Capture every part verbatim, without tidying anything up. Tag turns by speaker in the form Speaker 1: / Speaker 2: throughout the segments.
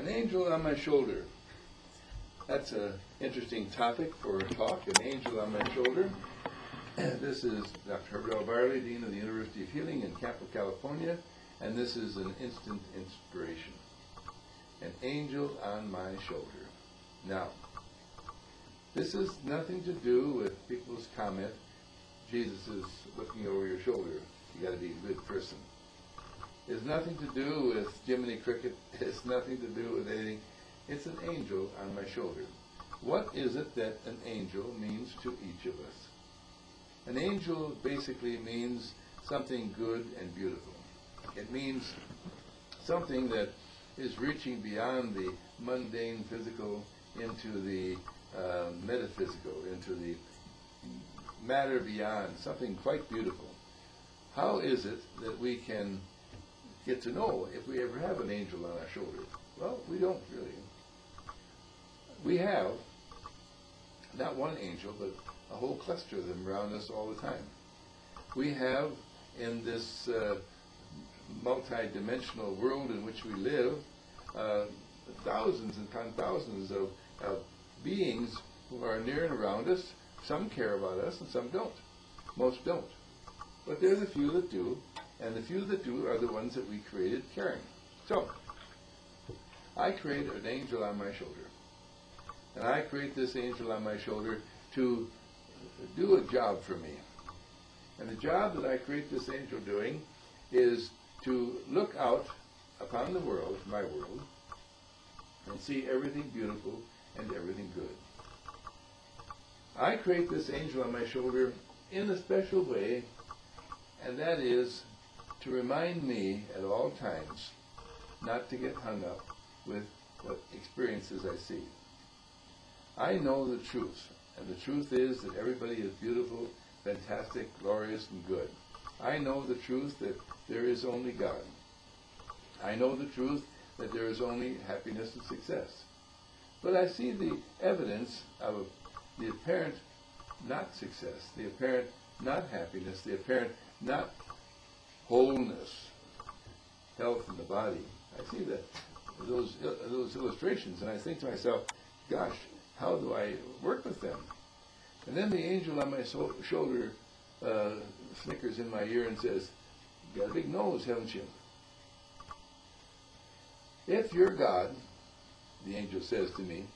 Speaker 1: An angel on my shoulder. That's an interesting topic for a talk, an angel on my shoulder. This is Doctor Herbert L. Barley, Dean of the University of Healing in Campo, California, and this is an instant inspiration. An angel on my shoulder. Now, this has nothing to do with people's comment, Jesus is looking over your shoulder, you got to be a good person. It has nothing to do with Jiminy Cricket, it has nothing to do with anything. It's an angel on my shoulder. What is it that an angel means to each of us? An angel basically means something good and beautiful. It means something that is reaching beyond the mundane physical into the uh, metaphysical, into the matter beyond, something quite beautiful. How is it that we can get to know if we ever have an angel on our shoulder? Well, we don't really. We have not one angel, but a whole cluster of them around us all the time. We have in this uh, multi-dimensional world in which we live uh, thousands and thousands of, of beings who are near and around us. Some care about us and some don't. Most don't. But there's a few that do, and the few that do are the ones that we created caring. So, I create an angel on my shoulder. And I create this angel on my shoulder to do a job for me. And the job that I create this angel doing is to look out upon the world, my world, and see everything beautiful and everything good. I create this angel on my shoulder in a special way, and that is to remind me at all times not to get hung up with what experiences I see. I know the truth, and the truth is that everybody is beautiful, fantastic, glorious, and good. I know the truth that there is only God. I know the truth that there is only happiness and success. But I see the evidence of the apparent not success, the apparent not happiness, the apparent not wholeness, health in the body. I see that those those illustrations, and I think to myself, gosh, how do I work with them? And then the angel on my so- shoulder uh, snickers in my ear and says, you got a big nose, haven't you? If you're God, the angel says to me,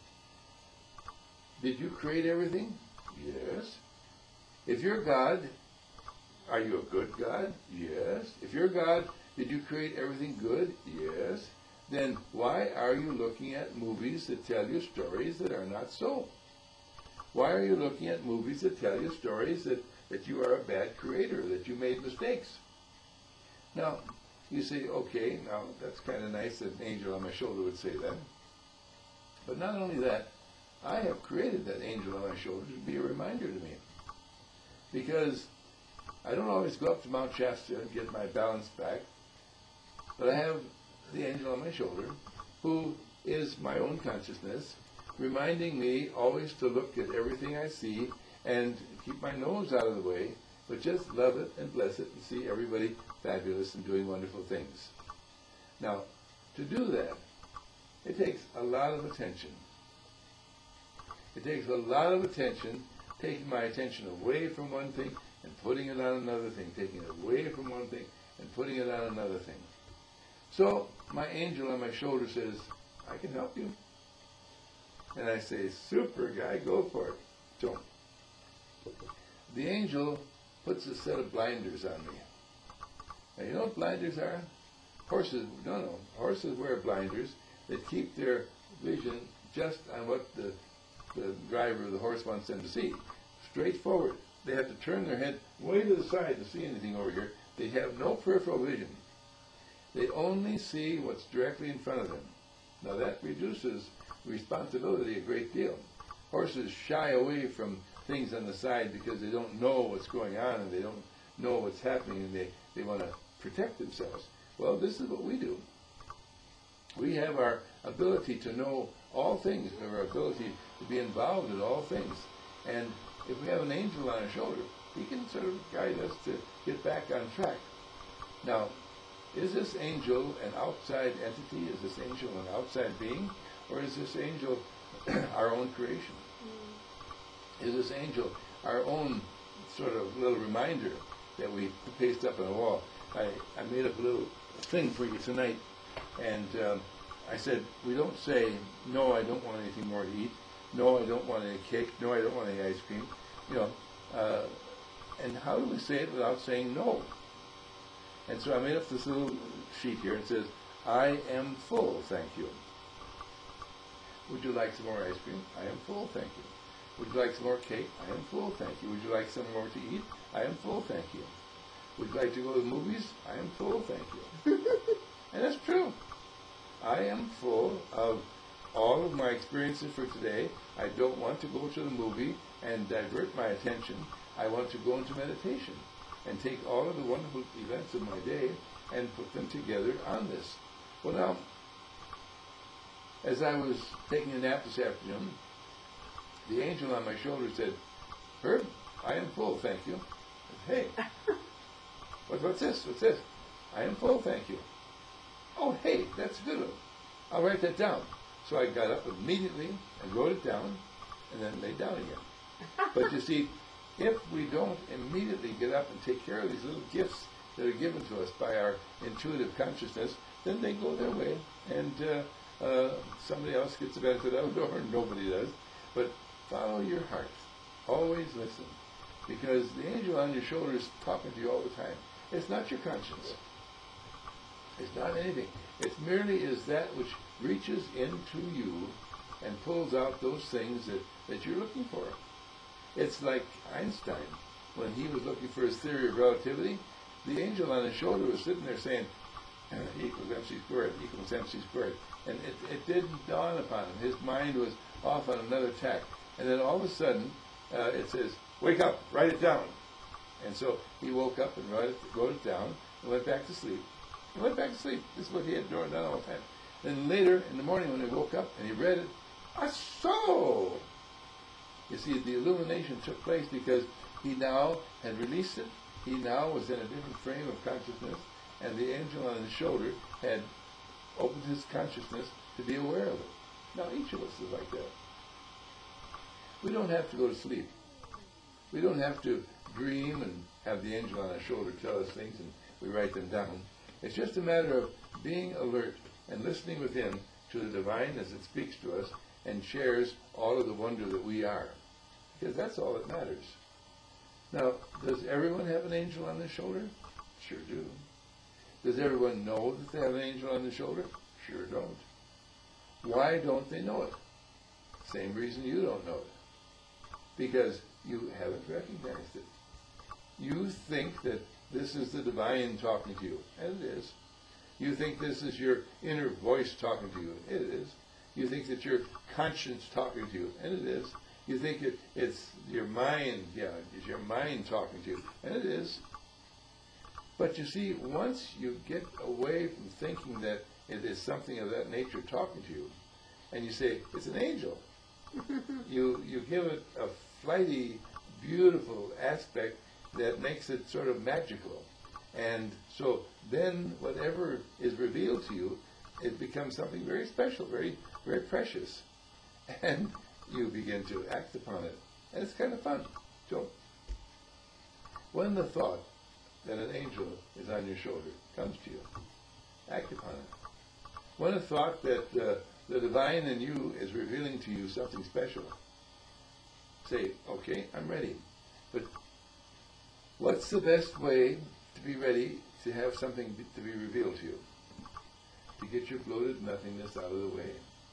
Speaker 1: did you create everything? Yes. If you're God, are you a good God? Yes. If you're God, did you create everything good? Yes. Then why are you looking at movies that tell you stories that are not so? Why are you looking at movies that tell you stories that, that you are a bad creator, that you made mistakes? Now, you say, okay, now that's kind of nice that an angel on my shoulder would say that. But not only that, I have created that angel on my shoulder to be a reminder to me. Because I don't always go up to Mount Shasta and get my balance back, but I have the angel on my shoulder, who is my own consciousness, reminding me always to look at everything I see and keep my nose out of the way, but just love it and bless it and see everybody fabulous and doing wonderful things. Now, to do that, it takes a lot of attention. It takes a lot of attention, taking my attention away from one thing and putting it on another thing, taking it away from one thing and putting it on another thing. So my angel on my shoulder says, I can help you. And I say, super guy, go for it. So the angel puts a set of blinders on me. Now you know what blinders are? Horses, no, no, horses wear blinders that keep their vision just on what the, the driver of the horse wants them to see. Straight forward. They have to turn their head way to the side to see anything over here. They have no peripheral vision. They only see what's directly in front of them. Now that reduces responsibility a great deal. Horses shy away from things on the side because they don't know what's going on and they don't know what's happening and they, they want to protect themselves. Well, this is what we do. We have our ability to know all things, we have our ability to be involved in all things. And if we have an angel on our shoulder, he can sort of guide us to get back on track. Now, is this angel an outside entity? Is this angel an outside being? Or is this angel our own creation? Mm. Is this angel our own sort of little reminder that we paste up on the wall? I, I made up a little thing for you tonight, and um, I said, we don't say, no, I don't want anything more to eat. No, I don't want any cake. No, I don't want any ice cream. You know, uh, and how do we say it without saying no? And so I made up this little sheet here. It says, I am full, thank you. Would you like some more ice cream? I am full, thank you. Would you like some more cake? I am full, thank you. Would you like some more to eat? I am full, thank you. Would you like to go to the movies? I am full, thank you. And that's true. I am full of all of my experiences for today. I don't want to go to the movie and divert my attention. I want to go into meditation and take all of the wonderful events of my day and put them together on this. Well, now, as I was taking a nap this afternoon, the angel on my shoulder said, Herb, I am full, thank you. I said, hey, what, what's this? What's this? I am full, thank you. Oh, hey, that's a good one. I'll write that down. So I got up immediately and wrote it down and then laid down again. But you see, if we don't immediately get up and take care of these little gifts that are given to us by our intuitive consciousness, then they go their way, and uh, uh, somebody else gets the benefit of it, or nobody does. But follow your heart. Always listen. Because the angel on your shoulder is talking to you all the time. It's not your conscience. It's not anything. It merely is that which reaches into you and pulls out those things that, that you're looking for. It's like Einstein, when he was looking for his theory of relativity, the angel on his shoulder was sitting there saying, E equals mc squared, E equals mc squared. And it, it didn't dawn upon him. His mind was off on another tack. And then all of a sudden, uh, it says, wake up, write it down. And so he woke up and wrote it, wrote it down and went back to sleep. He went back to sleep. This is what he had done all the time. Then later in the morning when he woke up and he read it, ah, so! You see, the illumination took place because he now had released it. He now was in a different frame of consciousness, and the angel on his shoulder had opened his consciousness to be aware of it. Now, each of us is like that. We don't have to go to sleep. We don't have to dream and have the angel on our shoulder tell us things and we write them down. It's just a matter of being alert and listening with him to the divine as it speaks to us and shares all of the wonder that we are. Because that's all that matters. Now, does everyone have an angel on their shoulder? Sure do. Does everyone know that they have an angel on their shoulder? Sure don't. Why don't they know it? Same reason you don't know it. Because you haven't recognized it. You think that this is the divine talking to you, and it is. You think this is your inner voice talking to you, and it is. You think that your conscience talking to you, and it is. You think it, it's your mind, yeah, it's your mind talking to you, and it is. But you see, once you get away from thinking that it is something of that nature talking to you, and you say, it's an angel, you you give it a flighty, beautiful aspect that makes it sort of magical. And so then whatever is revealed to you, it becomes something very special, very, very precious. And you begin to act upon it. And it's kind of fun. So when the thought that an angel is on your shoulder comes to you, act upon it. When a thought that uh, the divine in you is revealing to you something special, say, okay, I'm ready. But what's the best way to be ready to have something be, to be revealed to you? To get your bloated nothingness out of the way.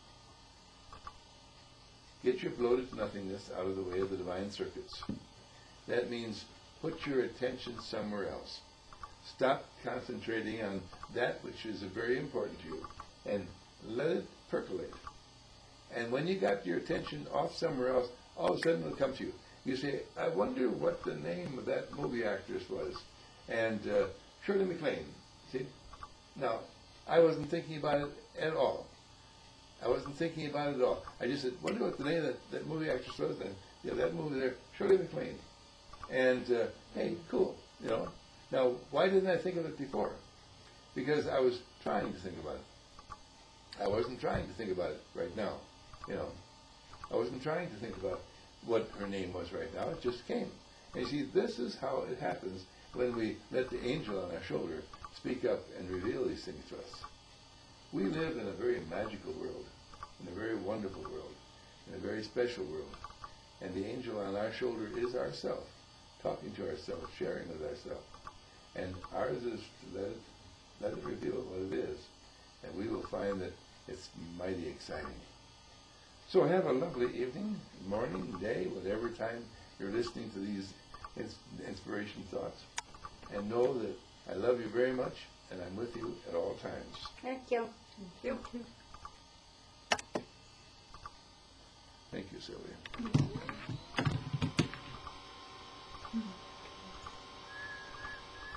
Speaker 1: Get your bloated nothingness out of the way of the divine circuits. That means put your attention somewhere else. Stop concentrating on that which is very important to you and let it percolate. And when you got your attention off somewhere else, all of a sudden it'll come to you. You say, I wonder what the name of that movie actress was. And uh, Shirley MacLaine. See? Now, I wasn't thinking about it at all. I wasn't thinking about it at all. I just said, wonder what the name of that, that movie actress was then. Yeah, that movie there, Shirley MacLaine. And, uh, hey, cool, you know. Now, why didn't I think of it before? because I was trying to think about it. I wasn't trying to think about it right now. You know, I wasn't trying to think about what her name was right now. It just came. And you see, this is how it happens when we let the angel on our shoulder speak up and reveal these things to us. We live in a very magical world, in a very wonderful world, in a very special world. And the angel on our shoulder is ourself, talking to ourselves, sharing with ourselves. And ours is to let it, let it reveal what it is. And we will find that it's mighty exciting. So have a lovely evening, morning, day, whatever time you're listening to these ins- inspiration thoughts. And know that I love you very much, and I'm with you at all times.
Speaker 2: Thank you. Thank you.
Speaker 1: Thank you, Sylvia.